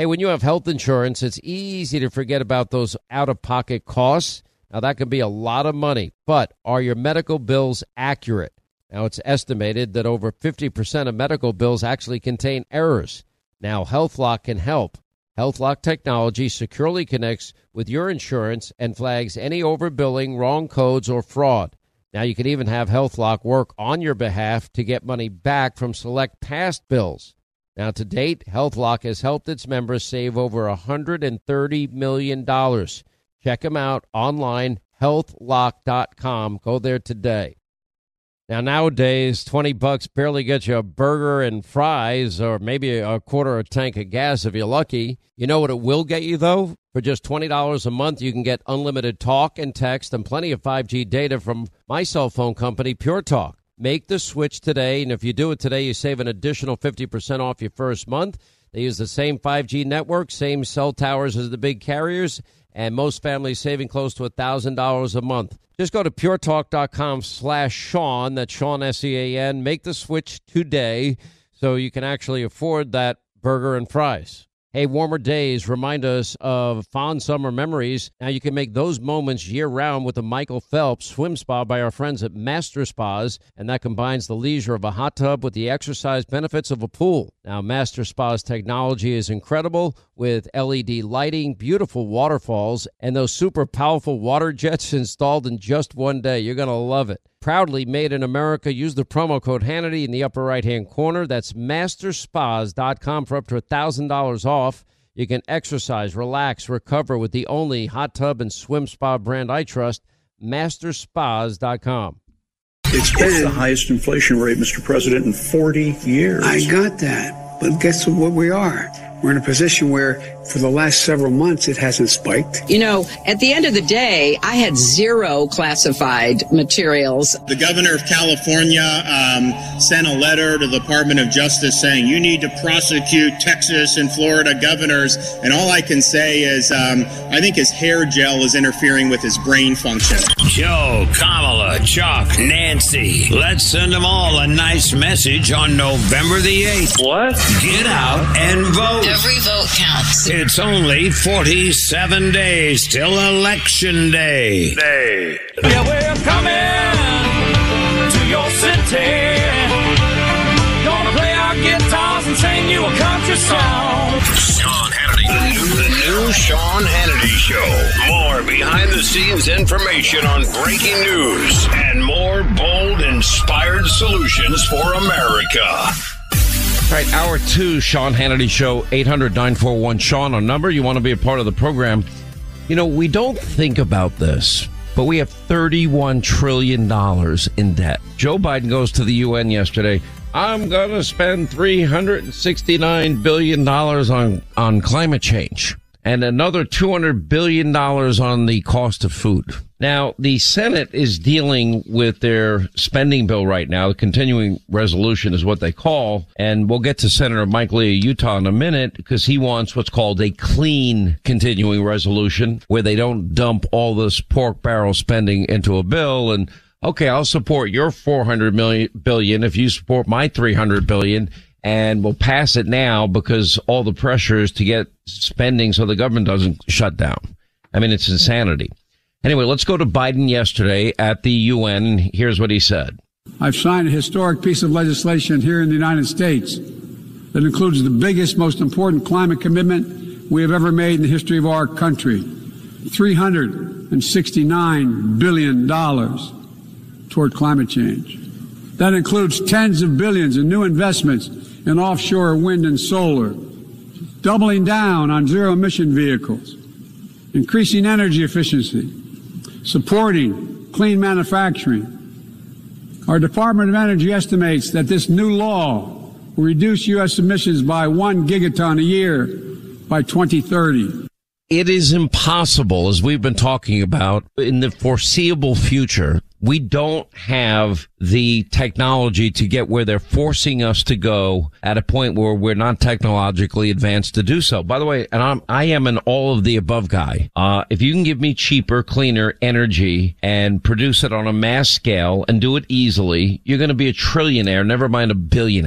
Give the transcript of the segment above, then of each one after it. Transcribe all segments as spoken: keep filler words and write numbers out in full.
Hey, when you have health insurance, it's easy to forget about those out-of-pocket costs. Now, that can be a lot of money, but are your medical bills accurate? Now, it's estimated that over fifty percent of medical bills actually contain errors. Now, HealthLock can help. HealthLock technology securely connects with your insurance and flags any overbilling, wrong codes, or fraud. Now, you can even have HealthLock work on your behalf to get money back from select past bills. Now, to date, HealthLock has helped its members save over one hundred thirty million dollars. Check them out online, health lock dot com. Go there today. Now, nowadays, twenty bucks barely gets you a burger and fries or maybe a quarter of a tank of gas if you're lucky. You know what it will get you, though? For just twenty dollars a month, you can get unlimited talk and text and plenty of five G data from my cell phone company, Pure Talk. Make the switch today, and if you do it today, you save an additional fifty percent off your first month. They use the same five G network, same cell towers as the big carriers, and most families saving close to one thousand dollars a month. Just go to puretalk.com slash Sean, that's Sean, S E A N. Make the switch today so you can actually afford that burger and fries. Hey, warmer days remind us of fond summer memories. Now you can make those moments year-round with the Michael Phelps Swim Spa by our friends at Master Spas, and that combines the leisure of a hot tub with the exercise benefits of a pool. Now, Master Spa's technology is incredible with L E D lighting, beautiful waterfalls, and those super powerful water jets installed in just one day. You're going to love it. Proudly made in America. Use the promo code Hannity in the upper right-hand corner. That's master spas dot com for up to one thousand dollars off. You can exercise, relax, recover with the only hot tub and swim spa brand I trust, master spas dot com. It's been the highest inflation rate, Mister President, in forty years. I got that. But guess what we are? We're in a position where for the last several months it hasn't spiked. You know, at the end of the day, I had zero classified materials. The governor of California um, sent a letter to the Department of Justice saying you need to prosecute Texas and Florida governors. And all I can say is um, I think his hair gel is interfering with his brain function. Joe, Kamala, Chuck, Nancy. Let's send them all a nice message on November the eighth. What? Get out and vote. Every vote counts. It's only forty-seven days till Election Day. Day. Yeah, we're coming to your city. Gonna play our guitars and sing you a country song. Sean Hannity. The new, the new Sean Hannity Show. More behind-the-scenes information on breaking news and more bold, inspired solutions for America. All right, hour two, Sean Hannity Show, eight hundred nine four one Sean, our number. You want to be a part of the program. You know, we don't think about this, but we have thirty-one trillion dollars in debt. Joe Biden goes to the U N yesterday. I'm going to spend three hundred sixty-nine billion dollars on, on climate change and another two hundred billion dollars on the cost of food. Now, the Senate is dealing with their spending bill right now. The continuing resolution is what they call. And we'll get to Senator Mike Lee of Utah in a minute because he wants what's called a clean continuing resolution where they don't dump all this pork barrel spending into a bill. And, okay, I'll support your four hundred million billion if you support my three hundred billion. And we'll pass it now because all the pressure is to get spending so the government doesn't shut down. I mean, it's insanity. Anyway, let's go to Biden yesterday at the U N. Here's what he said. I've signed a historic piece of legislation here in the United States that includes the biggest, most important climate commitment we have ever made in the history of our country. three hundred sixty-nine billion dollars toward climate change. That includes tens of billions in new investments in offshore wind and solar, doubling down on zero-emission vehicles, increasing energy efficiency, supporting clean manufacturing. Our Department of Energy estimates that this new law will reduce U S emissions by one gigaton a year by twenty thirty. It is impossible, as we've been talking about, in the foreseeable future. We don't have the technology to get where they're forcing us to go at a point where we're not technologically advanced to do so. By the way, and I'm, I am an all of the above guy. Uh, if you can give me cheaper, cleaner energy and produce it on a mass scale and do it easily, you're going to be a trillionaire, never mind a billionaire.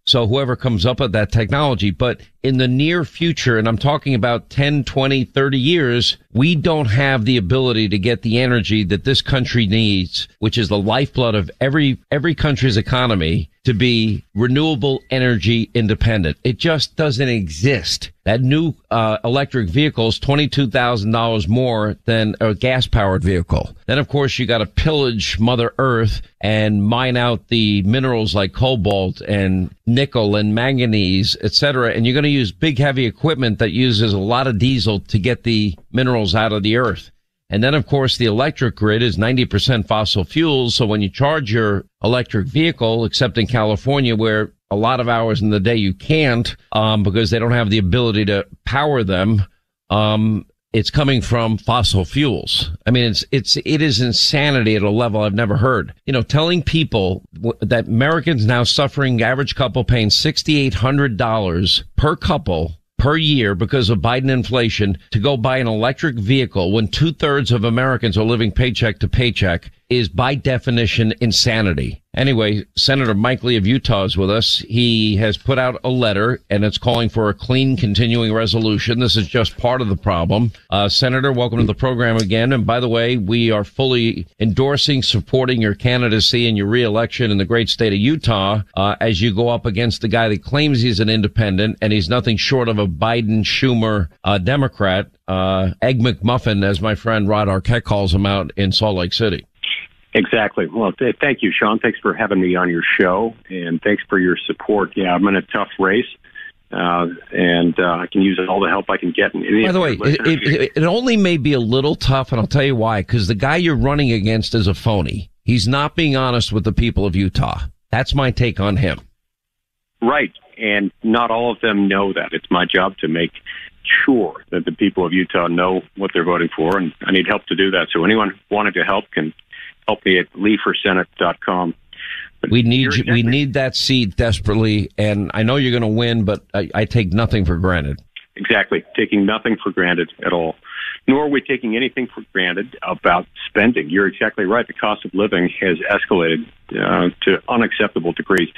So whoever comes up with that technology, but in the near future, and I'm talking about ten, twenty, thirty years, we don't have the ability to get the energy that this country needs, which is the lifeblood of every, every country's economy, to be renewable energy independent. It just doesn't exist. That new uh, electric vehicle is twenty-two thousand dollars more than a gas-powered vehicle. Then, of course, you got to pillage Mother Earth and mine out the minerals like cobalt and nickel and manganese, et cetera. And you're going to use big, heavy equipment that uses a lot of diesel to get the minerals out of the earth. And then, of course, the electric grid is ninety percent fossil fuels. So when you charge your electric vehicle, except in California, where a lot of hours in the day you can't, um, because they don't have the ability to power them, um, it's coming from fossil fuels. I mean, it's, it's, it is insanity at a level I've never heard. You know, telling people w- that Americans now suffering, average couple paying six thousand eight hundred dollars per couple per year because of Biden inflation to go buy an electric vehicle when two thirds of Americans are living paycheck to paycheck is by definition insanity. Anyway, Senator Mike Lee of Utah is with us. He has put out a letter and it's calling for a clean continuing resolution. This is just part of the problem. Uh, Senator, welcome to the program again. And by the way, we are fully endorsing, supporting your candidacy and your reelection in the great state of Utah, uh, as you go up against the guy that claims he's an independent and he's nothing short of a Biden Schumer, uh, Democrat, uh, Egg McMuffin, as my friend Rod Arquette calls him out in Salt Lake City. Exactly. Well, th- thank you, Sean. Thanks for having me on your show, and thanks for your support. Yeah, I'm in a tough race, uh, and uh, I can use all the help I can get. By the way, it, it, it only may be a little tough, and I'll tell you why, because the guy you're running against is a phony. He's not being honest with the people of Utah. That's my take on him. Right, and not all of them know that. It's my job to make sure that the people of Utah know what they're voting for, and I need help to do that. So anyone wanting to help can help me at lee for senate dot com. But we need you, we need that seat desperately, and I know you're going to win, but I, I take nothing for granted. Exactly, taking nothing for granted at all. Nor are we taking anything for granted about spending. You're exactly right. The cost of living has escalated uh, to unacceptable degrees.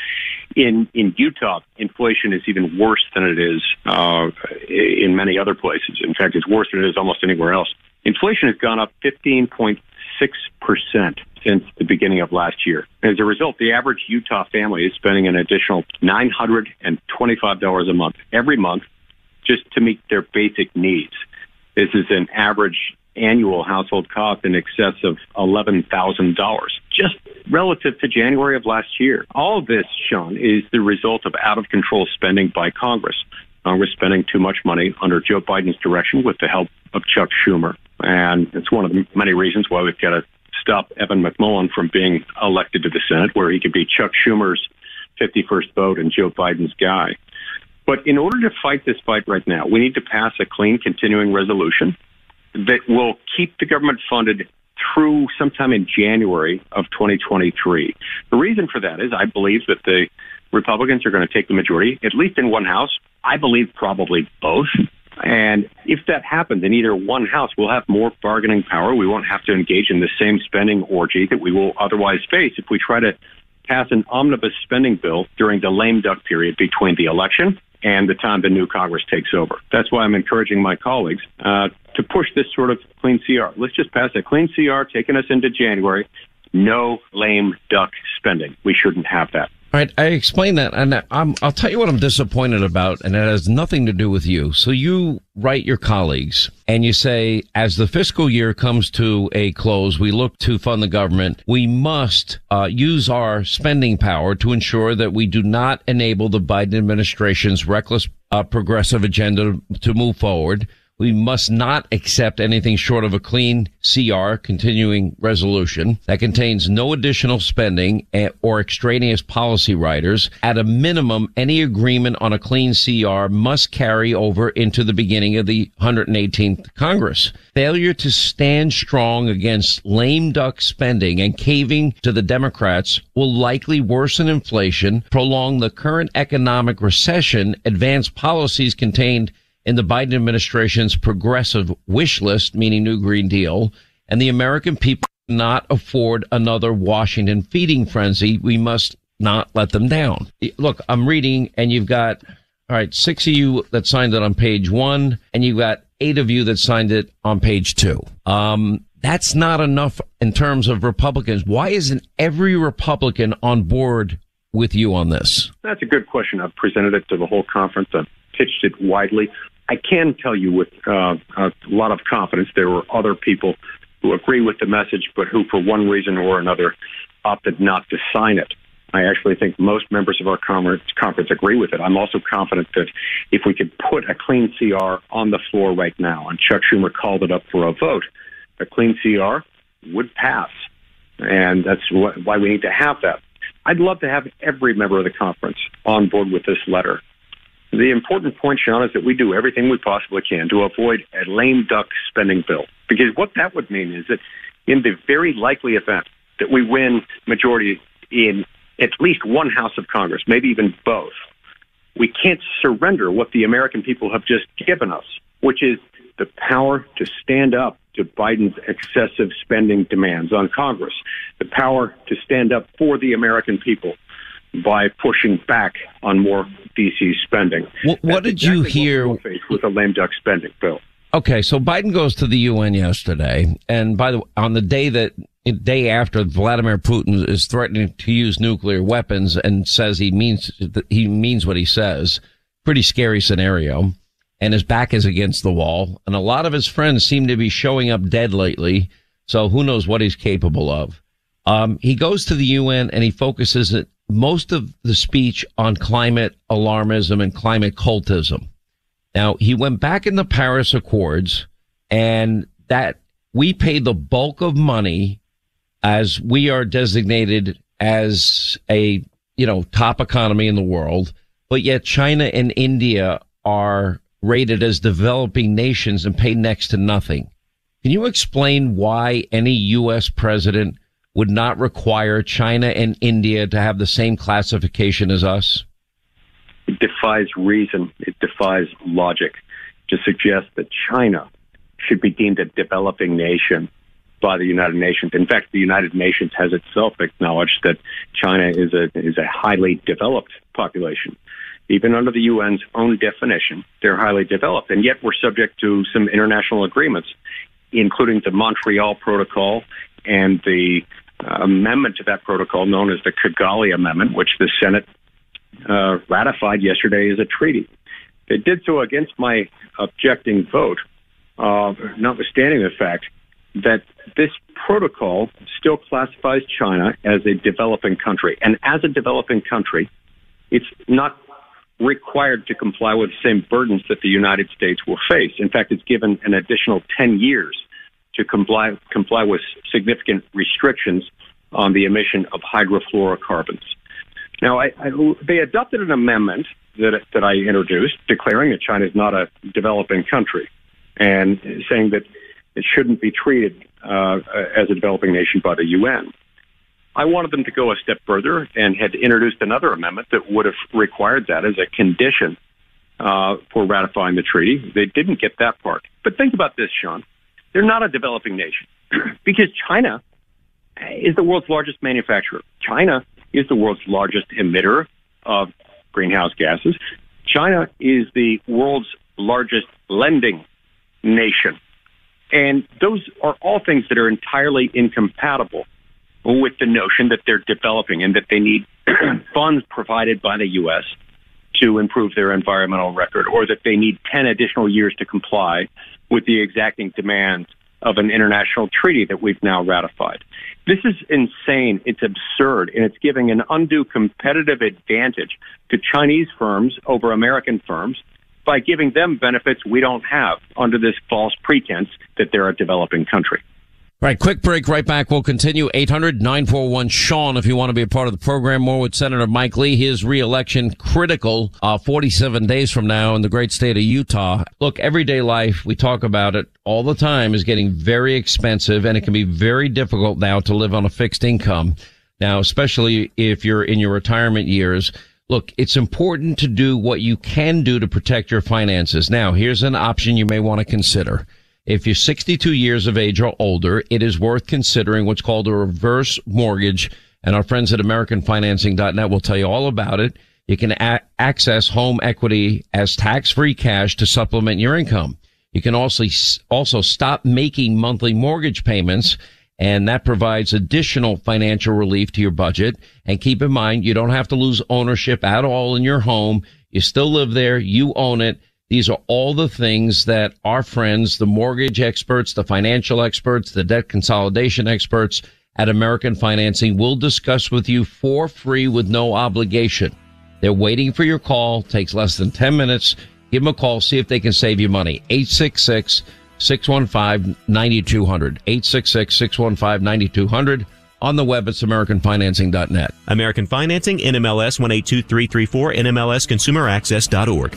In in Utah, inflation is even worse than it is uh, in many other places. In fact, it's worse than it is almost anywhere else. Inflation has gone up fifteen point six percent since the beginning of last year. As a result, the average Utah family is spending an additional nine hundred twenty-five dollars a month every month just to meet their basic needs. This is an average annual household cost in excess of eleven thousand dollars, just relative to January of last year. All of this, Sean, is the result of out-of-control spending by Congress. Congress spending too much money under Joe Biden's direction with the help of Chuck Schumer. And it's one of the many reasons why we've got to stop Evan McMullin from being elected to the Senate, where he could be Chuck Schumer's fifty-first vote and Joe Biden's guy. But in order to fight this fight right now, we need to pass a clean continuing resolution that will keep the government funded through sometime in January of twenty twenty-three. The reason for that is I believe that the Republicans are going to take the majority, at least in one house. I believe probably both. And if that happens in either one house, we'll have more bargaining power. We won't have to engage in the same spending orgy that we will otherwise face if we try to pass an omnibus spending bill during the lame duck period between the election and the time the new Congress takes over. That's why I'm encouraging my colleagues uh, to push this sort of clean C R. Let's just pass a clean C R taking us into January. No lame duck spending. We shouldn't have that. All right, I explained that, and I'm, I'll tell you what I'm disappointed about, and it has nothing to do with you. So you write your colleagues, and you say, as the fiscal year comes to a close, we look to fund the government. We must uh, use our spending power to ensure that we do not enable the Biden administration's reckless uh, progressive agenda to move forward. We must not accept anything short of a clean C R, continuing resolution, that contains no additional spending or extraneous policy riders. At a minimum, any agreement on a clean C R must carry over into the beginning of the one hundred eighteenth Congress. Failure to stand strong against lame duck spending and caving to the Democrats will likely worsen inflation, prolong the current economic recession, advance policies contained in the Biden administration's progressive wish list, meaning New Green Deal, and the American people cannot afford another Washington feeding frenzy. We must not let them down. Look, I'm reading, and you've got, all right, six of you that signed it on page one, and you've got eight of you that signed it on page two. Um, that's not enough in terms of Republicans. Why isn't every Republican on board with you on this? That's a good question. I've presented it to the whole conference. I've pitched it widely. I can tell you with uh, a lot of confidence there were other people who agree with the message, but who, for one reason or another, opted not to sign it. I actually think most members of our conference agree with it. I'm also confident that if we could put a clean C R on the floor right now, and Chuck Schumer called it up for a vote, a clean C R would pass. And that's wh- why we need to have that. I'd love to have every member of the conference on board with this letter. The important point, Sean, is that we do everything we possibly can to avoid a lame duck spending bill. Because what that would mean is that in the very likely event that we win majority in at least one House of Congress, maybe even both, we can't surrender what the American people have just given us, which is the power to stand up to Biden's excessive spending demands on Congress, the power to stand up for the American people by pushing back on more D C spending. What, what did exactly you hear what we'll face with a lame duck spending bill? Okay, so Biden goes to the U N yesterday, and by the on the day that day after Vladimir Putin is threatening to use nuclear weapons and says he means he means what he says, pretty scary scenario, and his back is against the wall, and a lot of his friends seem to be showing up dead lately, so who knows what he's capable of. Um, he goes to the U N and he focuses it, most of the speech on climate alarmism and climate cultism. Now, he went back in the Paris Accords, and that we pay the bulk of money as we are designated as a, you know, top economy in the world, but yet China and India are rated as developing nations and pay next to nothing. Can you explain why any U S president would not require China and India to have the same classification as us? It defies reason. It defies logic to suggest that China should be deemed a developing nation by the United Nations. In fact, the United Nations has itself acknowledged that China is a is a highly developed population. Even under the U N's own definition, they're highly developed. And yet we're subject to some international agreements, including the Montreal Protocol and the uh, amendment to that protocol known as the Kigali Amendment, which the Senate uh, ratified yesterday as a treaty. They did so against my objecting vote, uh, notwithstanding the fact that this protocol still classifies China as a developing country. And as a developing country, it's not required to comply with the same burdens that the United States will face. In fact, it's given an additional ten years to comply comply with significant restrictions on the emission of hydrofluorocarbons. Now, I, I, they adopted an amendment that that I introduced declaring that China is not a developing country and saying that it shouldn't be treated uh, as a developing nation by the U N. I wanted them to go a step further and had introduced another amendment that would have required that as a condition uh, for ratifying the treaty. They didn't get that part. But think about this, Sean. They're not a developing nation because China is the world's largest manufacturer. China is the world's largest emitter of greenhouse gases. China is the world's largest lending nation. And those are all things that are entirely incompatible with the notion that they're developing and that they need funds provided by the U S to improve their environmental record, or that they need ten additional years to comply with the exacting demands of an international treaty that we've now ratified. This is insane. It's absurd, and it's giving an undue competitive advantage to Chinese firms over American firms by giving them benefits we don't have under this false pretense that they're a developing country. All right, quick break. Right back. We'll continue. eight hundred nine four one Sean if you want to be a part of the program. More with Senator Mike Lee. His reelection critical uh, forty-seven days from now in the great state of Utah. Look, everyday life, we talk about it all the time, is getting very expensive, and it can be very difficult now to live on a fixed income. Now, especially if you're in your retirement years. Look, it's important to do what you can do to protect your finances. Now, here's an option you may want to consider. If you're sixty-two years of age or older, it is worth considering what's called a reverse mortgage And our friends at American Financing dot net will tell you all about it. You can a- access home equity as tax-free cash to supplement your income. You can also, also stop making monthly mortgage payments, and that provides additional financial relief to your budget. And keep in mind, you don't have to lose ownership at all in your home. You still live there. You own it. These are all the things that our friends, the mortgage experts, the financial experts, the debt consolidation experts at American Financing will discuss with you for free with no obligation. They're waiting for your call. Takes less than ten minutes. Give them a call. See if they can save you money. eight six six, six one five, nine two zero zero. eight six six, six one five, nine two zero zero. On the web, it's American Financing dot net. American Financing, N M L S one eight two three three four, N M L S consumer access dot org.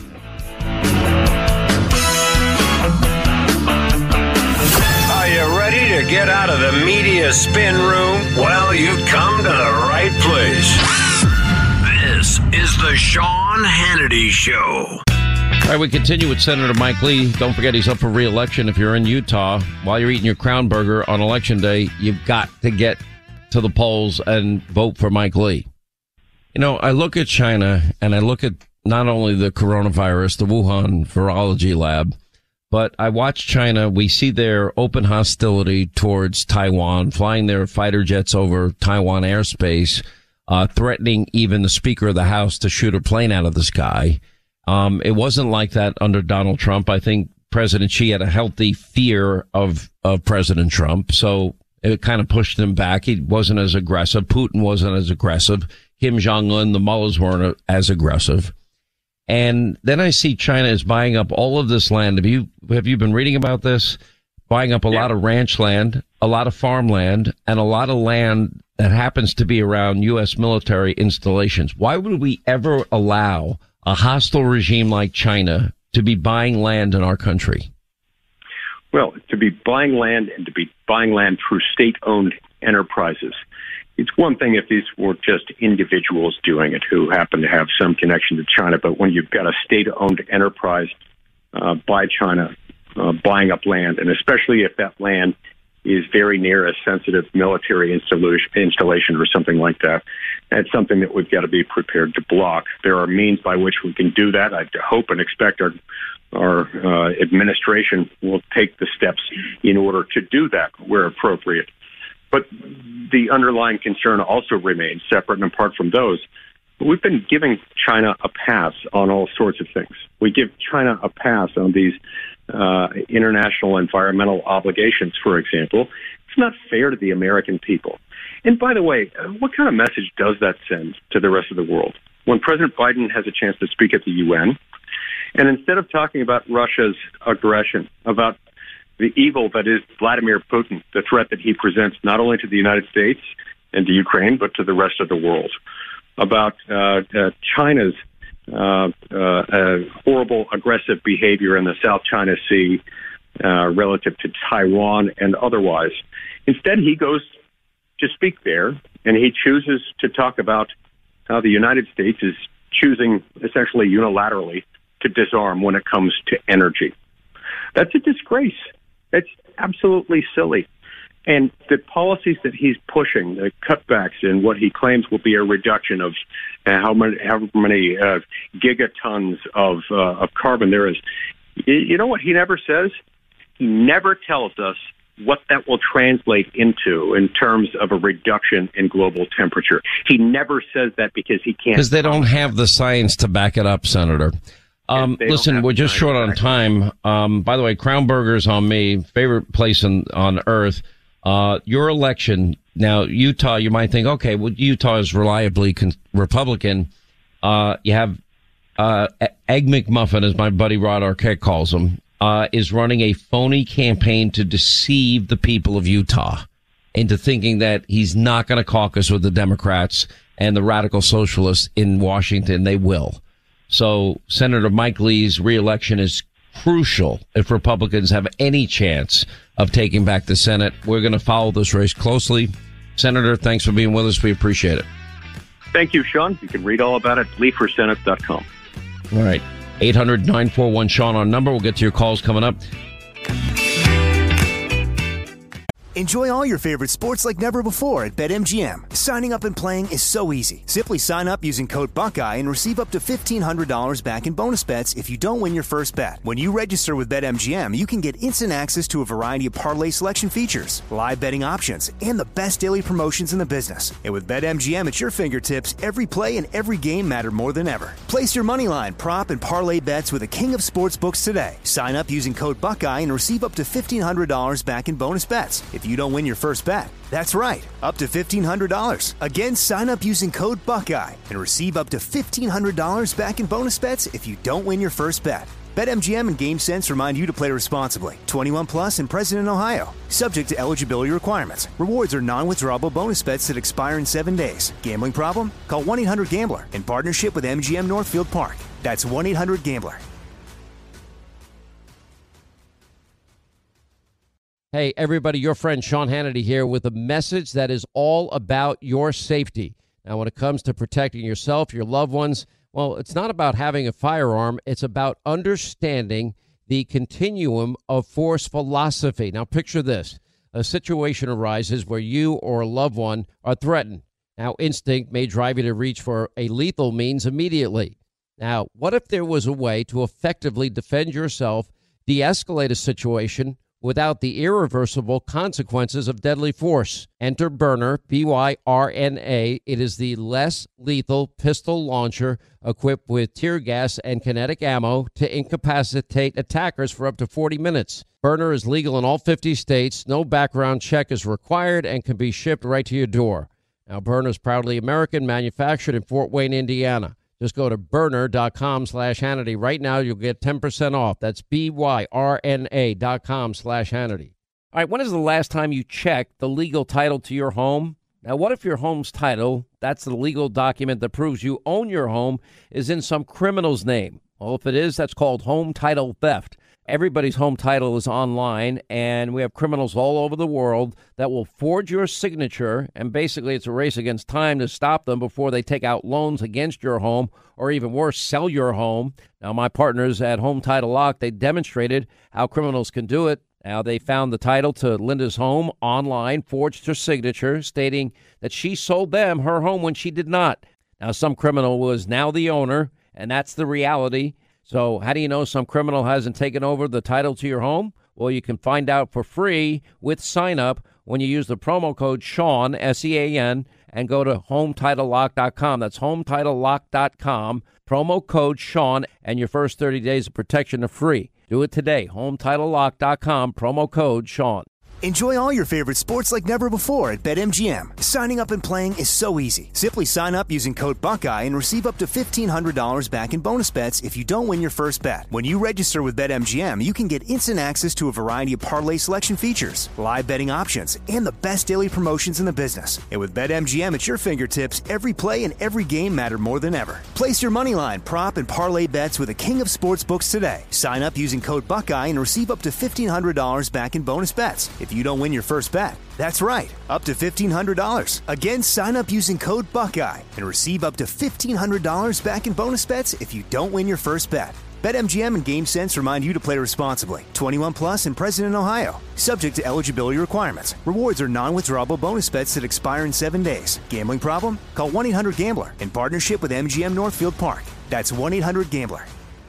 Are you ready to get out of the media spin room? Well, you've come to the right place. This is the Sean Hannity Show. All right, we continue with Senator Mike Lee. Don't forget he's up for re-election. If you're in Utah, while you're eating your Crown Burger on Election Day, you've got to get to the polls and vote for Mike Lee. You know, I look at China and I look at not only the coronavirus, the Wuhan virology lab, but I watch China. We see their open hostility towards Taiwan, flying their fighter jets over Taiwan airspace, uh, threatening even the Speaker of the House to shoot a plane out of the sky. Um, it wasn't like that under Donald Trump. I think President Xi had a healthy fear of, of President Trump. So it kind of pushed him back. He wasn't as aggressive. Putin wasn't as aggressive. Kim Jong-un, the mullahs weren't as aggressive. And then I see China is buying up all of this land. Have you, have you been reading about this? Buying up a yeah. lot of ranch land, a lot of farmland, and a lot of land that happens to be around U S military installations. Why would we ever allow a hostile regime like China to be buying land in our country? Well, to be buying land and to be buying land through state-owned enterprises. It's one thing if these were just individuals doing it who happen to have some connection to China, but when you've got a state-owned enterprise uh, by China uh, buying up land, and especially if that land is very near a sensitive military installation, installation or something like that, that's something that we've got to be prepared to block. There are means by which we can do that. I hope and expect our our uh, administration will take the steps in order to do that where appropriate. But the underlying concern also remains, separate and apart from those. We've been giving China a pass on all sorts of things. We give China a pass on these uh, international environmental obligations, for example. It's not fair to the American people. And by the way, what kind of message does that send to the rest of the world? When President Biden has a chance to speak at the U N, and instead of talking about Russia's aggression, about the evil that is Vladimir Putin, the threat that he presents not only to the United States and to Ukraine, but to the rest of the world, about uh, uh, China's uh, uh, uh, horrible, aggressive behavior in the South China Sea uh, relative to Taiwan and otherwise. Instead, he goes to speak there, and he chooses to talk about how the United States is choosing essentially unilaterally to disarm when it comes to energy. That's a disgrace. It's absolutely silly. And the policies that he's pushing, the cutbacks in what he claims will be a reduction of uh, how many, how many uh, gigatons of, uh, of carbon there is. You know what he never says? He never tells us what that will translate into in terms of a reduction in global temperature. He never says that because he can't. Because they don't have the science to back it up, Senator. Um, listen, we're just short on time. Um, by the way, Crown Burgers on me, favorite place in, on earth. Uh, your election now, Utah, you might think, okay, well, Utah is reliably con- Republican. Uh, you have, uh, Egg McMuffin, as my buddy Rod Arquette calls him, uh, is running a phony campaign to deceive the people of Utah into thinking that he's not going to caucus with the Democrats and the radical socialists in Washington. They will. So Senator Mike Lee's reelection is crucial if Republicans have any chance of taking back the Senate. We're going to follow this race closely. Senator, thanks for being with us. We appreciate it. Thank you, Sean. You can read all about it at lee for senate dot com. All right. eight hundred, nine four one, Sean on number. We'll get to your calls coming up. Enjoy all your favorite sports like never before at BetMGM. Signing up and playing is so easy. Simply sign up using code Buckeye and receive up to fifteen hundred dollars back in bonus bets if you don't win your first bet. When you register with BetMGM, you can get instant access to a variety of parlay selection features, live betting options, and the best daily promotions in the business. And with BetMGM at your fingertips, every play and every game matter more than ever. Place your moneyline, prop, and parlay bets with the king of sportsbooks today. Sign up using code Buckeye and receive up to fifteen hundred dollars back in bonus bets if you don't win your first bet. That's right, up to fifteen hundred dollars. Again, sign up using code Buckeye and receive up to fifteen hundred dollars back in bonus bets if you don't win your first bet. BetMGM and GameSense remind you to play responsibly. twenty-one plus and present in Ohio. Subject to eligibility requirements. Rewards are non-withdrawable bonus bets that expire in seven days. Gambling problem? Call one eight hundred gambler in partnership with M G M Northfield Park. That's one eight hundred gambler. Hey, everybody, your friend Sean Hannity here with a message that is all about your safety. Now, when it comes to protecting yourself, your loved ones, well, it's not about having a firearm. It's about understanding the continuum of force philosophy. Now, picture this. A situation arises where you or a loved one are threatened. Now, instinct may drive you to reach for a lethal means immediately. Now, what if there was a way to effectively defend yourself, de-escalate a situation, without the irreversible consequences of deadly force? Enter Byrna, B Y R N A. It is the less lethal pistol launcher equipped with tear gas and kinetic ammo to incapacitate attackers for up to forty minutes. Byrna is legal in all fifty states. No background check is required and can be shipped right to your door. Now, Byrna is proudly American, manufactured in Fort Wayne, Indiana. Just go to Byrna.com slash Hannity. Right now, you'll get ten percent off. That's B-Y-R-N-A dot com slash Hannity. All right, when is the last time you checked the legal title to your home? Now, what if your home's title, that's the legal document that proves you own your home, is in some criminal's name? Well, if it is, that's called home title theft. Everybody's home title is online, and we have criminals all over the world that will forge your signature, and basically it's a race against time to stop them before they take out loans against your home, or even worse, sell your home. Now, my partners at Home Title Lock, they demonstrated how criminals can do it. Now, they found the title to Linda's home online, forged her signature, stating that she sold them her home when she did not. Now, some criminal was now the owner, and that's the reality. So how do you know some criminal hasn't taken over the title to your home? Well, you can find out for free with sign up when you use the promo code Sean, S E A N, and go to home title lock dot com. That's home title lock dot com. Promo code Sean, and your first thirty days of protection are free. Do it today. home title lock dot com. Promo code Sean. Enjoy all your favorite sports like never before at BetMGM. Signing up and playing is so easy. Simply sign up using code Buckeye and receive up to fifteen hundred dollars back in bonus bets if you don't win your first bet. When you register with BetMGM, you can get instant access to a variety of parlay selection features, live betting options, and the best daily promotions in the business. And with BetMGM at your fingertips, every play and every game matter more than ever. Place your moneyline, prop, and parlay bets with the king of sportsbooks today. Sign up using code Buckeye and receive up to fifteen hundred dollars back in bonus bets if you don't win your first bet. That's right, up to fifteen hundred dollars. Again, sign up using code Buckeye and receive up to fifteen hundred dollars back in bonus bets if you don't win your first bet. BetMGM and GameSense remind you to play responsibly. twenty-one plus and present in Ohio. Subject to eligibility requirements. Rewards are non-withdrawable bonus bets that expire in seven days. Gambling problem? Call one eight hundred gambler in partnership with M G M Northfield Park. That's one eight hundred gambler.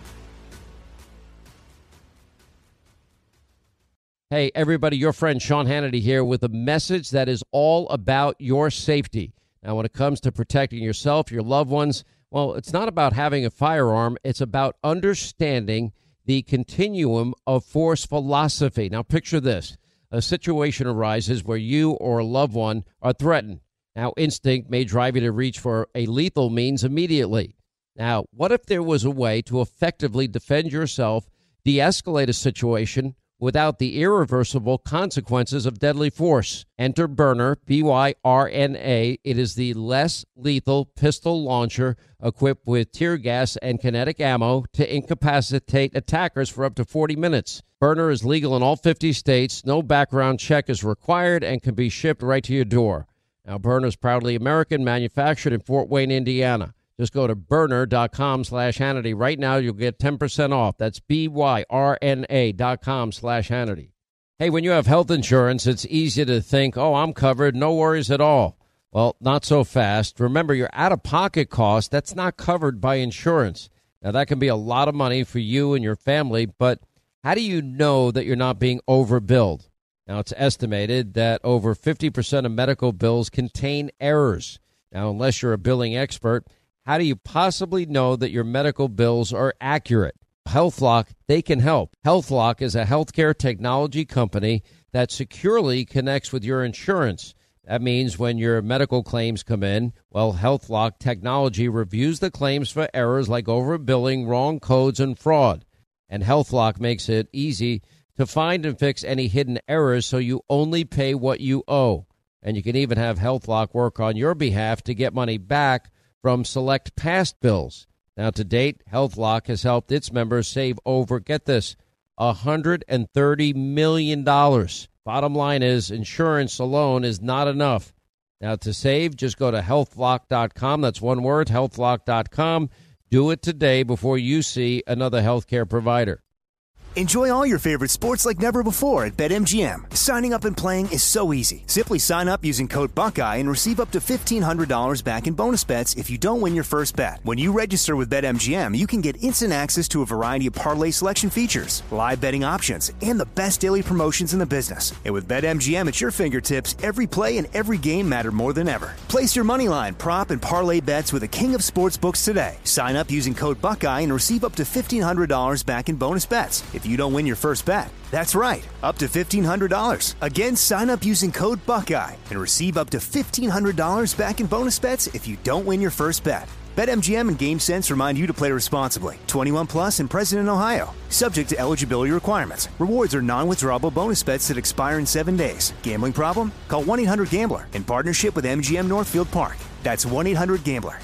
Hey, everybody, your friend Sean Hannity here with a message that is all about your safety. Now, when it comes to protecting yourself, your loved ones, well, it's not about having a firearm. It's about understanding the continuum of force philosophy. Now, picture this. A situation arises where you or a loved one are threatened. Now, instinct may drive you to reach for a lethal means immediately. Now, what if there was a way to effectively defend yourself, de-escalate a situation, without the irreversible consequences of deadly force? Enter Byrna, B Y R N A. It is the less lethal pistol launcher equipped with tear gas and kinetic ammo to incapacitate attackers for up to forty minutes. Byrna is legal in all fifty states. No background check is required and can be shipped right to your door. Now, Byrna is proudly American, manufactured in Fort Wayne, Indiana. Just go to Byrna.com slash Hannity. Right now, you'll get ten percent off. That's B-Y-R-N-A dot com slash Hannity. Hey, when you have health insurance, it's easy to think, oh, I'm covered, no worries at all. Well, not so fast. Remember, your out-of-pocket cost, that's not covered by insurance. Now, that can be a lot of money for you and your family, but how do you know that you're not being overbilled? Now, it's estimated that over fifty percent of medical bills contain errors. Now, unless you're a billing expert, how do you possibly know that your medical bills are accurate? HealthLock, they can help. HealthLock is a healthcare technology company that securely connects with your insurance. That means when your medical claims come in, well, HealthLock technology reviews the claims for errors like overbilling, wrong codes, and fraud. And HealthLock makes it easy to find and fix any hidden errors so you only pay what you owe. And you can even have HealthLock work on your behalf to get money back from select past bills. Now, to date, HealthLock has helped its members save over, get this, one hundred thirty million dollars. Bottom line is, insurance alone is not enough. Now, to save, just go to health lock dot com. That's one word, health lock dot com. Do it today before you see another healthcare provider. Enjoy all your favorite sports like never before at BetMGM. Signing up and playing is so easy. Simply sign up using code Buckeye and receive up to fifteen hundred dollars back in bonus bets if you don't win your first bet. When you register with BetMGM, you can get instant access to a variety of parlay selection features, live betting options, and the best daily promotions in the business. And with BetMGM at your fingertips, every play and every game matter more than ever. Place your moneyline, prop, and parlay bets with the king of sportsbooks today. Sign up using code Buckeye and receive up to fifteen hundred dollars back in bonus bets if you don't win your first bet. That's right, up to fifteen hundred dollars. Again, sign up using code Buckeye and receive up to fifteen hundred dollars back in bonus bets if you don't win your first bet. BetMGM and GameSense remind you to play responsibly. twenty-one plus and present in Ohio. Subject to eligibility requirements. Rewards are non-withdrawable bonus bets that expire in seven days. Gambling problem? Call one eight hundred gambler in partnership with M G M Northfield Park. That's one eight hundred gambler.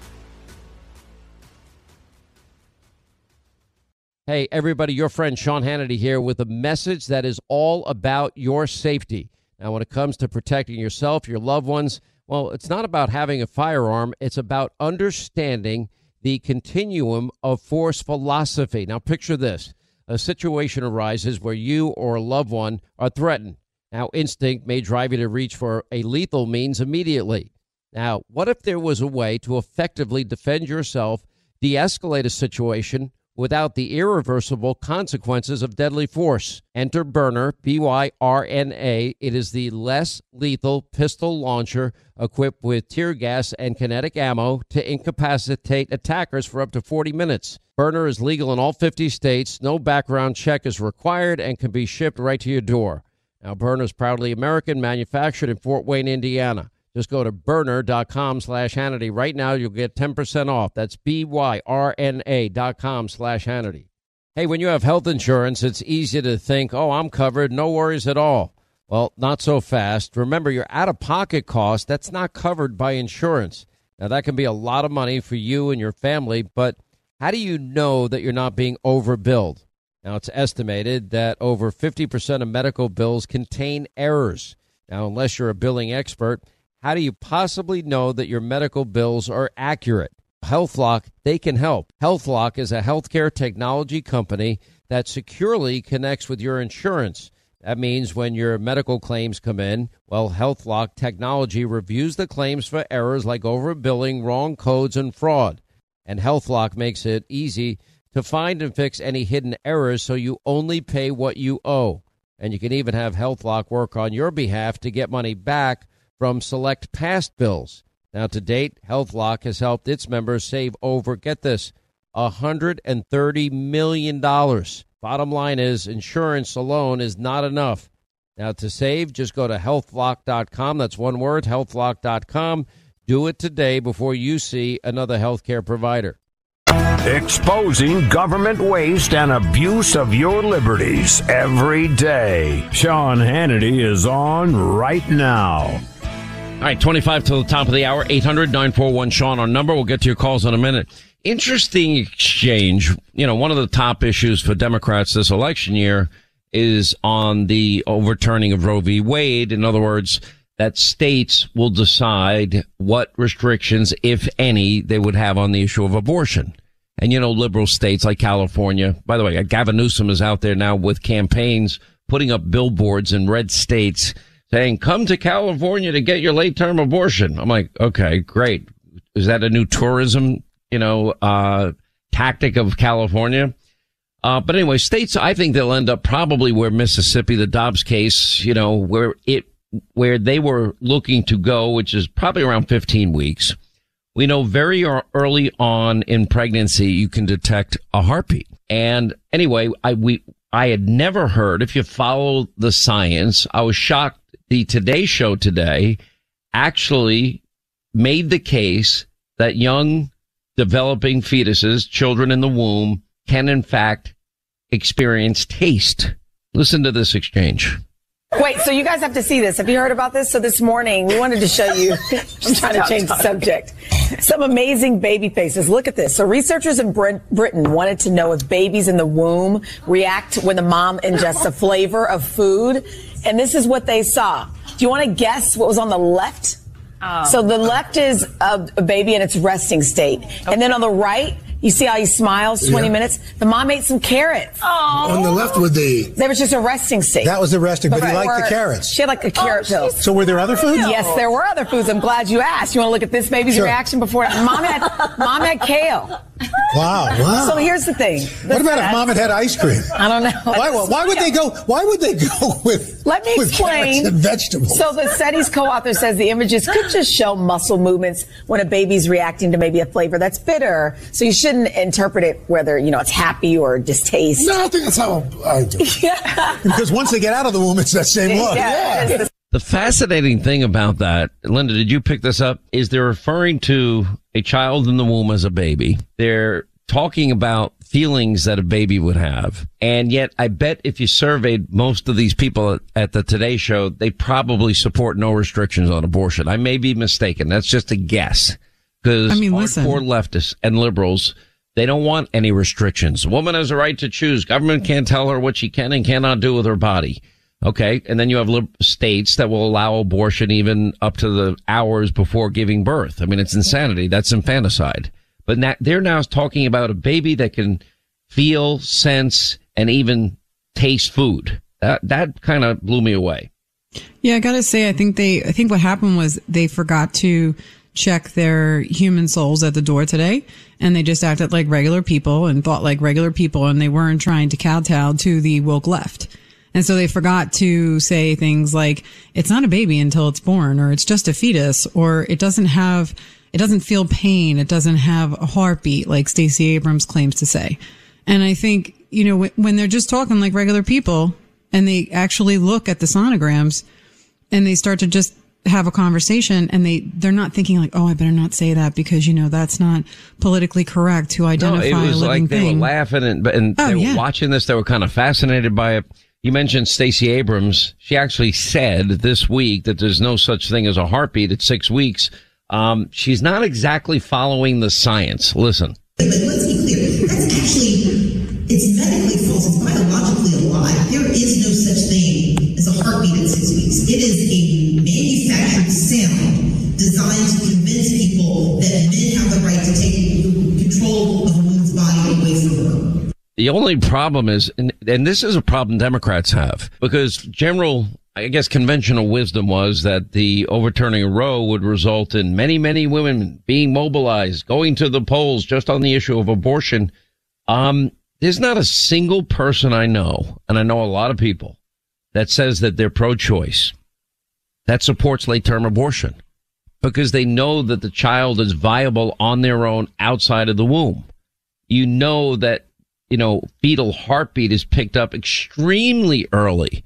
Hey, everybody, your friend Sean Hannity here with a message that is all about your safety. Now, when it comes to protecting yourself, your loved ones, well, it's not about having a firearm. It's about understanding the continuum of force philosophy. Now, picture this. A situation arises where you or a loved one are threatened. Now, instinct may drive you to reach for a lethal means immediately. Now, what if there was a way to effectively defend yourself, de-escalate a situation, without the irreversible consequences of deadly force? Enter Byrna, B Y R N A. It is the less lethal pistol launcher equipped with tear gas and kinetic ammo to incapacitate attackers for up to forty minutes. Byrna is legal in all fifty states. No background check is required and can be shipped right to your door. Now, Byrna is proudly American, manufactured in Fort Wayne, Indiana. Just go to Byrna.com slash Hannity. Right now, you'll get ten percent off. That's B-Y-R-N-A dot com slash Hannity. Hey, when you have health insurance, it's easy to think, oh, I'm covered, no worries at all. Well, not so fast. Remember, your out-of-pocket cost, that's not covered by insurance. Now, that can be a lot of money for you and your family, but how do you know that you're not being overbilled? Now, it's estimated that over fifty percent of medical bills contain errors. Now, unless you're a billing expert, how do you possibly know that your medical bills are accurate? HealthLock, they can help. HealthLock is a healthcare technology company that securely connects with your insurance. That means when your medical claims come in, well, HealthLock technology reviews the claims for errors like overbilling, wrong codes, and fraud. And HealthLock makes it easy to find and fix any hidden errors so you only pay what you owe. And you can even have HealthLock work on your behalf to get money back from select past bills. Now, to date, HealthLock has helped its members save over, get this, one hundred thirty million dollars. Bottom line is, insurance alone is not enough. Now, to save, just go to health lock dot com. That's one word, health lock dot com. Do it today before you see another healthcare provider. Exposing government waste and abuse of your liberties every day. Sean Hannity is on right now. All right, twenty-five to the top of the hour, eight hundred nine four one Sean, our number. We'll get to your calls in a minute. Interesting exchange. You know, one of the top issues for Democrats this election year is on the overturning of Roe v. Wade. In other words, that states will decide what restrictions, if any, they would have on the issue of abortion. And, you know, liberal states like California, by the way, Gavin Newsom is out there now with campaigns putting up billboards in red states saying, come to California to get your late-term abortion. I'm like, okay, great. Is that a new tourism, you know, uh, tactic of California? Uh, but anyway, states, I think they'll end up probably where Mississippi, the Dobbs case, you know, where it, where they were looking to go, which is probably around fifteen weeks. We know very early on in pregnancy, you can detect a heartbeat. And anyway, I, we, I had never heard, if you follow the science, I was shocked. The Today Show today actually made the case that young developing fetuses, children in the womb, can in fact experience taste. Listen to this exchange. Wait, so you guys have to see this. Have you heard about this? So this morning, we wanted to show you, I'm trying to change the subject, some amazing baby faces. Look at this. So researchers in Brit- Britain wanted to know if babies in the womb react when the mom ingests a flavor of food. And this is what they saw. Do you want to guess what was on the left? Oh. So the left is a, a baby in its resting state. Okay. And then on the right, you see how he smiles twenty yeah. minutes? The mom ate some carrots. Oh. On the left with the... There was just a resting state. That was the resting, but, but he liked were, the carrots. She had like a carrot oh, pill. So were there other foods? Yes, there were other foods. I'm glad you asked. You want to look at this baby's sure. reaction before... Mom had, mom had kale. Wow, wow. So here's the thing. The what about if mom had had ice cream? I don't know. Why, why would they go, why would they go with... Let me with explain. And vegetables? So the study's co-author says the images could just show muscle movements when a baby's reacting to maybe a flavor that's bitter. So you shouldn't interpret it whether, you know, it's happy or distaste. No, I think that's how I do it. Yeah. Because once they get out of the womb, it's that same look. Yeah. yeah. The fascinating thing about that, Linda, did you pick this up? Is they're referring to a child in the womb as a baby. They're talking about feelings that a baby would have. And yet, I bet if you surveyed most of these people at the Today Show, they probably support no restrictions on abortion. I may be mistaken. That's just a guess. Because I mean, hardcore leftists and liberals, they don't want any restrictions. A woman has a right to choose. Government can't tell her what she can and cannot do with her body. Okay. And then you have lib- states that will allow abortion even up to the hours before giving birth. I mean, it's insanity. That's infanticide. But now, they're now talking about a baby that can feel, sense, and even taste food. That that kind of blew me away. Yeah, I gotta say, I think they, I think what happened was they forgot to check their human souls at the door today, and they just acted like regular people and thought like regular people, and they weren't trying to kowtow to the woke left. And so they forgot to say things like, it's not a baby until it's born, or it's just a fetus, or it doesn't have, it doesn't feel pain, it doesn't have a heartbeat, like Stacey Abrams claims to say. And I think, you know, when they're just talking like regular people and they actually look at the sonograms and they start to just have a conversation and they, they're not thinking like, oh, I better not say that because, you know, that's not politically correct to identify no, it was a living like they thing. were laughing and, and oh, they were yeah. watching this. They were kind of fascinated by it. You mentioned Stacey Abrams. She actually said this week that there's no such thing as a heartbeat at six weeks. Um, she's not exactly following the science. Listen. But let's be clear. That's actually, it's medically false. It's biologically a lie. There is no such thing as a heartbeat at six weeks. It is a manufactured sound designed to convince people that men have the right to take control of a woman's body away from her. The only problem is, and, and this is a problem Democrats have, because general, I guess, conventional wisdom was that the overturning of Roe would result in many, many women being mobilized, going to the polls just on the issue of abortion. Um, there's not a single person I know, and I know a lot of people, that says that they're pro-choice, that supports late-term abortion, because they know that the child is viable on their own outside of the womb. You know that, you know, fetal heartbeat is picked up extremely early,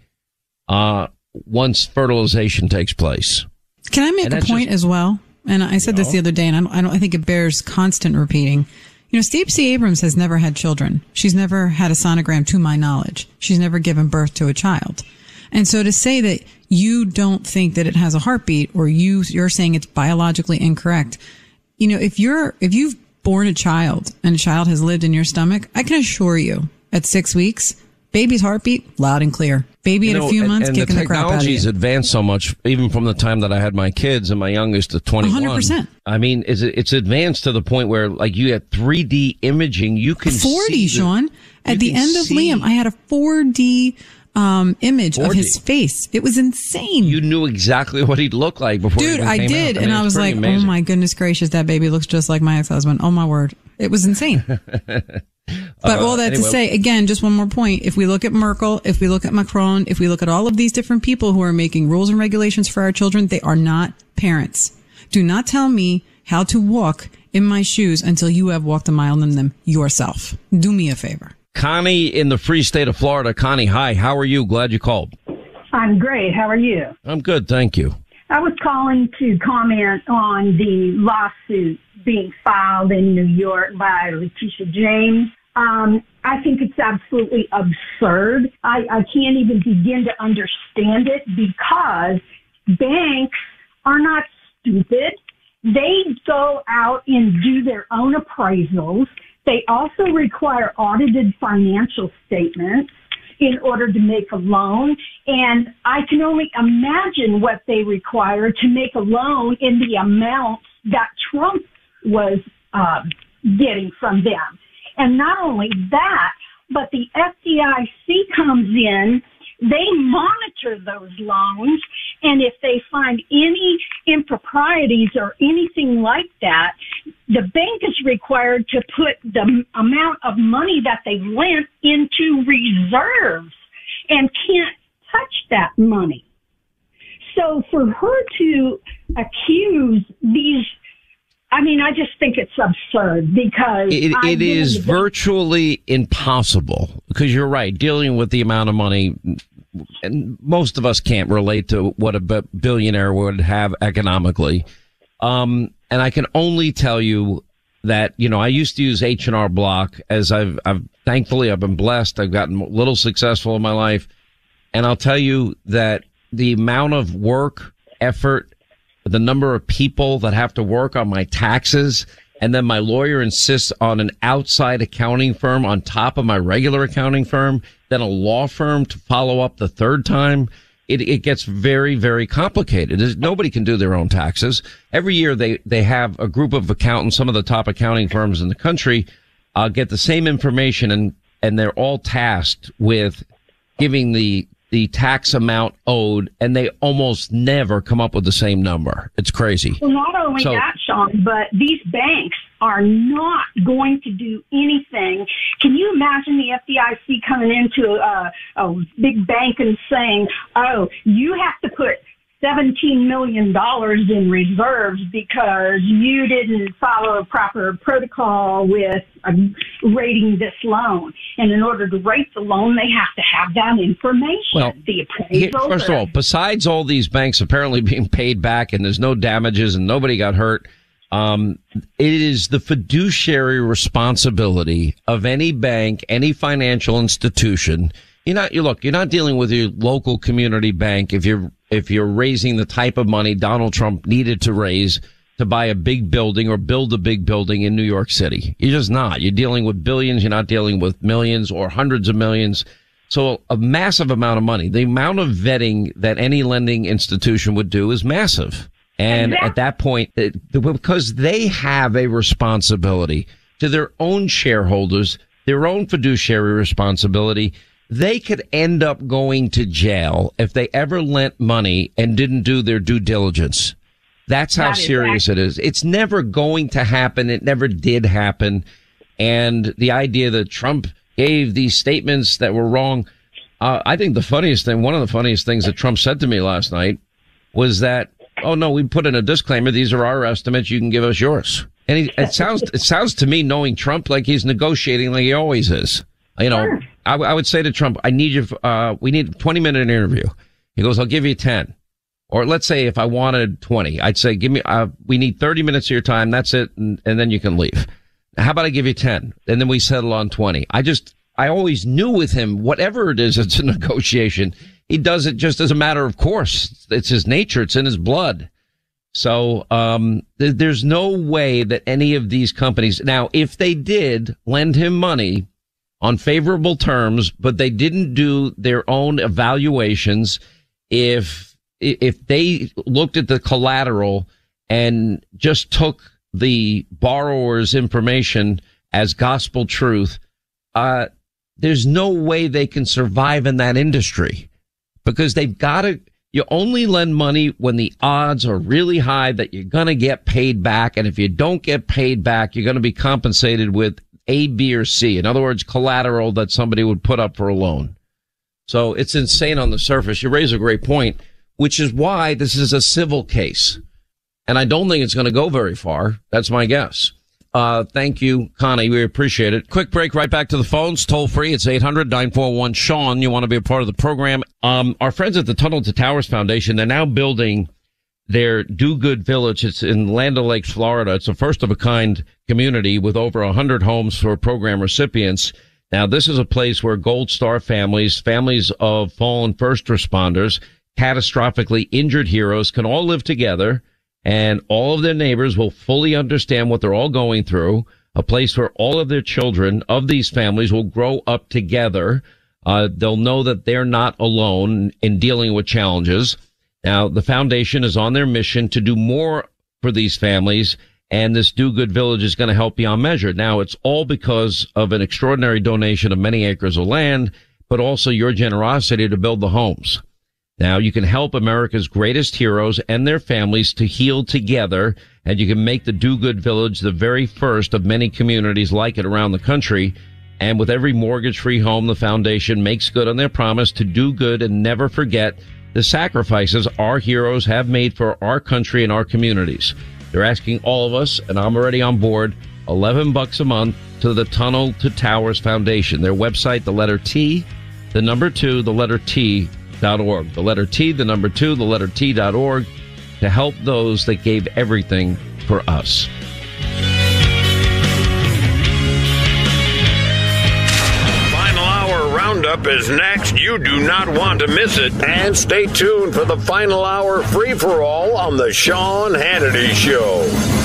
uh, once fertilization takes place. Can I make a point just, as well? And I said this know. the other day, and I don't, I don't I think it bears constant repeating. You know, Stacey Abrams has never had children. She's never had a sonogram, to my knowledge. She's never given birth to a child. And so to say that you don't think that it has a heartbeat, or you, you're saying it's biologically incorrect, you know, if you're, if you've born a child and a child has lived in your stomach, I can assure you at six weeks, baby's heartbeat, loud and clear. Baby you at know, a few months, and, and kicking the, the crap out of you. Technology's advanced so much, even from the time that I had my kids, and my youngest is twenty-one. one hundred percent. I mean, it's, it's advanced to the point where, like, you had three D imaging. You can four D, see Sean. The, at the end of see. Liam, I had a four D um, image of his face. It was insane. You knew exactly what he'd look like before. Dude, he I came did, out. I mean, and I was like, amazing. "Oh my goodness gracious, that baby looks just like my ex-husband." Oh my word, it was insane. But all that uh, anyway. to say, again, just one more point. If we look at Merkel, if we look at Macron, if we look at all of these different people who are making rules and regulations for our children, they are not parents. Do not tell me how to walk in my shoes until you have walked a mile in them yourself. Do me a favor. Connie in the free state of Florida. Connie, hi. How are you? Glad you called. I'm great. How are you? I'm good, thank you. I was calling to comment on the lawsuit being filed in New York by Letitia James. Um, I think it's absolutely absurd. I, I can't even begin to understand it because banks are not stupid. They go out and do their own appraisals. They also require audited financial statements in order to make a loan. And I can only imagine what they require to make a loan in the amount that Trump was uh, getting from them. And not only that, but the F D I C comes in, they monitor those loans, and if they find any improprieties or anything like that, the bank is required to put the amount of money that they lent into reserves and can't touch that money. So for her to accuse these, I mean, I just think it's absurd because it, it is virtually impossible because you're right, dealing with the amount of money, and most of us can't relate to what a billionaire would have economically. Um, and I can only tell you that, you know, I used to use H and R Block as I've, I've thankfully I've been blessed. I've gotten a little successful in my life. And I'll tell you that the amount of work, effort, the number of people that have to work on my taxes, and then my lawyer insists on an outside accounting firm on top of my regular accounting firm, then a law firm to follow up the third time. It, it gets very, very complicated. There's, nobody can do their own taxes. Every year they, they have a group of accountants, some of the top accounting firms in the country, uh, get the same information, and, and they're all tasked with giving the the tax amount owed, and they almost never come up with the same number. It's crazy. Well, not only so, that, Sean, but these banks are not going to do anything. Can you imagine the F D I C coming into a, a big bank and saying, oh, you have to put seventeen million dollars in reserves because you didn't follow a proper protocol with um, rating this loan. And in order to rate the loan, they have to have that information. Well, the appraisal. First of all, besides all these banks apparently being paid back and there's no damages and nobody got hurt, um, it is the fiduciary responsibility of any bank, any financial institution. You're not, you look, you're not dealing with your local community bank if you're if you're raising the type of money Donald Trump needed to raise to buy a big building or build a big building in New York City. You're just not. You're dealing with billions. You're not dealing with millions or hundreds of millions. So a massive amount of money. The amount of vetting that any lending institution would do is massive. And exactly. At that point, it, because they have a responsibility to their own shareholders, their own fiduciary responsibility, they could end up going to jail if they ever lent money and didn't do their due diligence. That's how serious it is. It's never going to happen. It never did happen. And the idea that Trump gave these statements that were wrong, uh, I think the funniest thing, one of the funniest things that Trump said to me last night was that, oh no, we put in a disclaimer. These are our estimates. You can give us yours. And he, it sounds, it sounds to me, knowing Trump, like he's negotiating like he always is. You know, sure. I, I would say to Trump, I need you, uh, we need a twenty minute interview. He goes, I'll give you ten. Or let's say if I wanted twenty, I'd say, give me, uh, we need thirty minutes of your time. That's it. And, and then you can leave. How about I give you ten? And then we settle on twenty. I just, I always knew with him, whatever it is, it's a negotiation. He does it just as a matter of course. It's his nature. It's in his blood. So, um, th- there's no way that any of these companies, now, if they did lend him money on favorable terms, but they didn't do their own evaluations, if, if they looked at the collateral and just took the borrower's information as gospel truth, uh, there's no way they can survive in that industry because they've got to, you only lend money when the odds are really high that you're going to get paid back. And if you don't get paid back, you're going to be compensated with A, B, or C. In other words, collateral that somebody would put up for a loan. So it's insane on the surface. You raise a great point, which is why this is a civil case. And I don't think it's going to go very far. That's my guess. Uh, thank you, Connie. We appreciate it. Quick break, right back to the phones. Toll free. It's eight hundred nine four one Sean. You want to be a part of the program. Um, our friends at the Tunnel to Towers Foundation, they're now building their Do Good Village. It's in Land O'Lakes, Florida. It's a first of a kind community with over a hundred homes for program recipients. Now, this is a place where Gold Star families, families of fallen first responders, catastrophically injured heroes can all live together, and all of their neighbors will fully understand what they're all going through. A place where all of their children of these families will grow up together. Uh, they'll know that they're not alone in dealing with challenges. Now, the foundation is on their mission to do more for these families, and this Do Good Village is going to help beyond measure. Now, it's all because of an extraordinary donation of many acres of land, but also your generosity to build the homes. Now, you can help America's greatest heroes and their families to heal together, and you can make the Do Good Village the very first of many communities like it around the country. And with every mortgage-free home, the foundation makes good on their promise to do good and never forget the sacrifices our heroes have made for our country and our communities. They're asking all of us, and I'm already on board, eleven bucks a month to the Tunnel to Towers Foundation. Their website, the letter T, the number two, the letter T, dot org. The letter T, the number two, the letter T dot org to help those that gave everything for us. Final Hour Roundup is next. You do not want to miss it. And stay tuned for the Final Hour free-for-all on the Sean Hannity Show.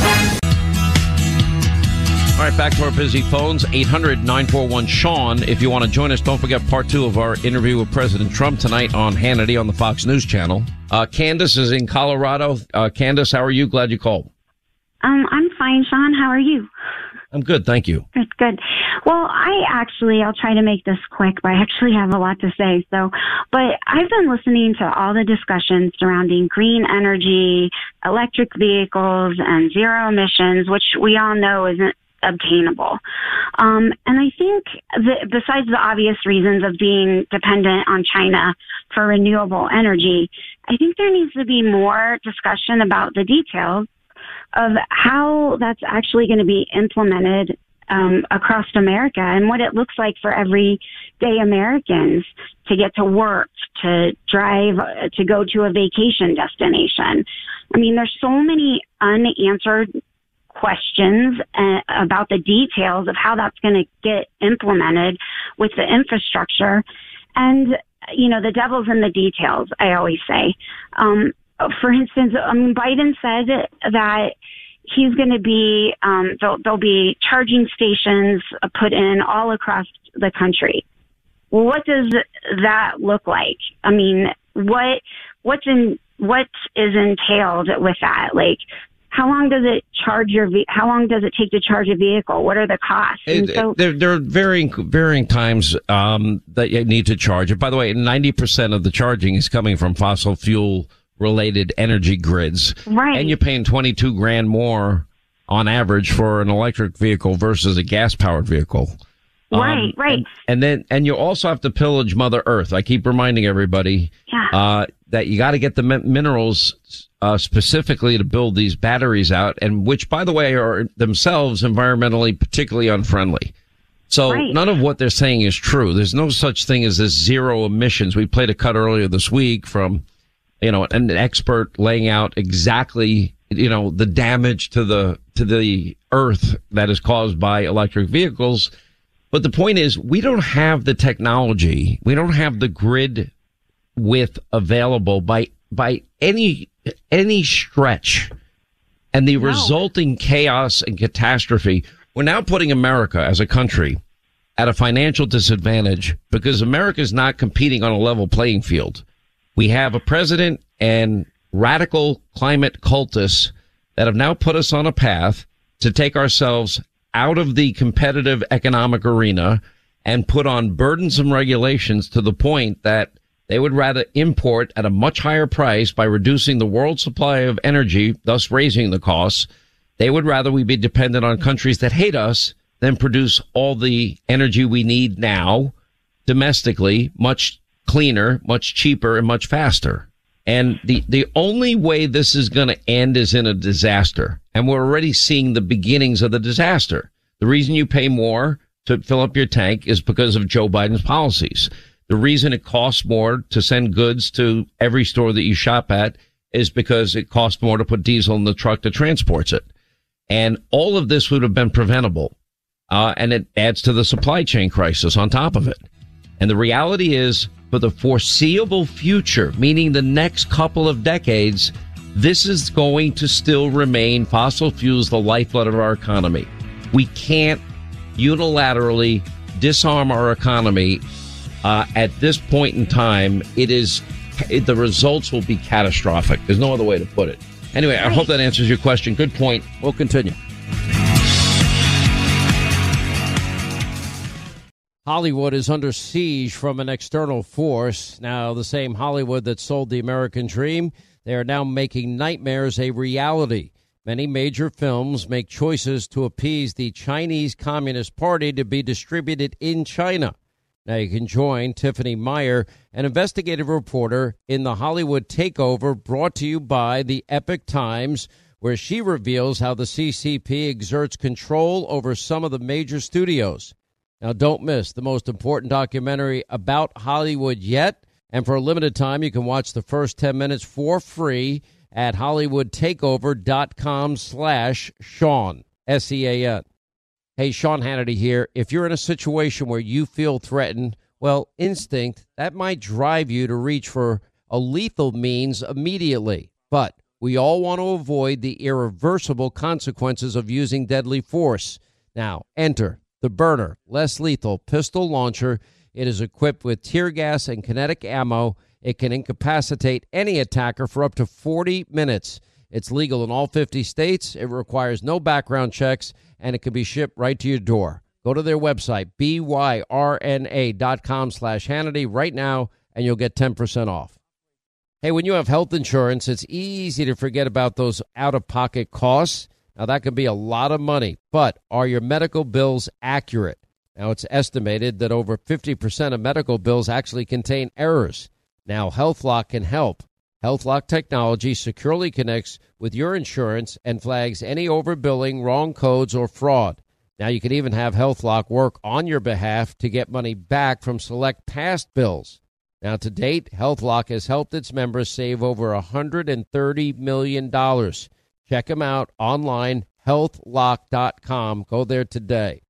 All right, back to our busy phones, eight hundred nine four one Sean. If you want to join us, don't forget part two of our interview with President Trump tonight on Hannity on the Fox News Channel. Uh, Candace is in Colorado. Uh, Candace, how are you? Glad you called. Um, I'm fine, Sean. How are you? I'm good, thank you. Good, good. Well, I actually, I'll try to make this quick, but I actually have a lot to say. So, but I've been listening to all the discussions surrounding green energy, electric vehicles, and zero emissions, which we all know isn't obtainable. Um, and I think that besides the obvious reasons of being dependent on China for renewable energy, I think there needs to be more discussion about the details of how that's actually going to be implemented um, across America and what it looks like for everyday Americans to get to work, to drive, uh, to go to a vacation destination. I mean, there's so many unanswered questions uh, about the details of how that's going to get implemented with the infrastructure. And, you know, the devil's in the details, I always say. Um, for instance, I mean, Biden said that he's going to be, um, there'll, there'll be charging stations put in all across the country. Well, what does that look like? I mean, what, what's in, what is entailed with that? Like, how long does it charge your? Ve- how long does it take to charge a vehicle? What are the costs? It, so, there, there are varying varying times um, that you need to charge it. By the way, ninety percent of the charging is coming from fossil fuel related energy grids, right? And you're paying twenty-two grand more on average for an electric vehicle versus a gas powered vehicle. Right, um, right. And, and then, and you also have to pillage Mother Earth. I keep reminding everybody yeah. uh, that you got to get the min- minerals uh, specifically to build these batteries out, and which, by the way, are themselves environmentally particularly unfriendly. So right. none of what they're saying is true. There's no such thing as this zero emissions. We played a cut earlier this week from, you know, an expert laying out exactly, you know, the damage to the to the earth that is caused by electric vehicles. But the point is, we don't have the technology. We don't have the grid width available by by any any stretch. And the no. resulting chaos and catastrophe, we're now putting America as a country at a financial disadvantage because America is not competing on a level playing field. We have a president and radical climate cultists that have now put us on a path to take ourselves out of the competitive economic arena and put on burdensome regulations to the point that they would rather import at a much higher price by reducing the world supply of energy, thus raising the costs. They would rather we be dependent on countries that hate us than produce all the energy we need now domestically, much cleaner, much cheaper, and much faster. And the, the only way this is going to end is in a disaster. And we're already seeing the beginnings of the disaster. The reason you pay more to fill up your tank is because of Joe Biden's policies. The reason it costs more to send goods to every store that you shop at is because it costs more to put diesel in the truck that transports it. And all of this would have been preventable. Uh, and it adds to the supply chain crisis on top of it. And the reality is, for the foreseeable future, meaning the next couple of decades, this is going to still remain fossil fuels, the lifeblood of our economy. We can't unilaterally disarm our economy. Uh, at this point in time, it is it, the results will be catastrophic. There's no other way to put it. Anyway, I hope that answers your question. Good point. We'll continue. Hollywood is under siege from an external force. Now, the same Hollywood that sold the American dream, they are now making nightmares a reality. Many major films make choices to appease the Chinese Communist Party to be distributed in China. Now you can join Tiffany Meyer, an investigative reporter in the Hollywood Takeover, brought to you by the Epoch Times, where she reveals how the C C P exerts control over some of the major studios. Now don't miss the most important documentary about Hollywood yet. And for a limited time, you can watch the first ten minutes for free at hollywoodtakeover.com slash Sean, S E A N. Hey, Sean Hannity here. If you're in a situation where you feel threatened, well, instinct, that might drive you to reach for a lethal means immediately. But we all want to avoid the irreversible consequences of using deadly force. Now, enter the Byrna less lethal pistol launcher. It is equipped with tear gas and kinetic ammo. It can incapacitate any attacker for up to forty minutes. It's legal in all fifty states. It requires no background checks, and it can be shipped right to your door. Go to their website, byrna.com slash Hannity right now, and you'll get ten percent off. Hey, when you have health insurance, it's easy to forget about those out-of-pocket costs. Now, that can be a lot of money, but are your medical bills accurate? Now, it's estimated that over fifty percent of medical bills actually contain errors. Now, HealthLock can help. HealthLock technology securely connects with your insurance and flags any overbilling, wrong codes, or fraud. Now, you can even have HealthLock work on your behalf to get money back from select past bills. Now, to date, HealthLock has helped its members save over one hundred thirty million dollars. Check them out online, health lock dot com. Go there today.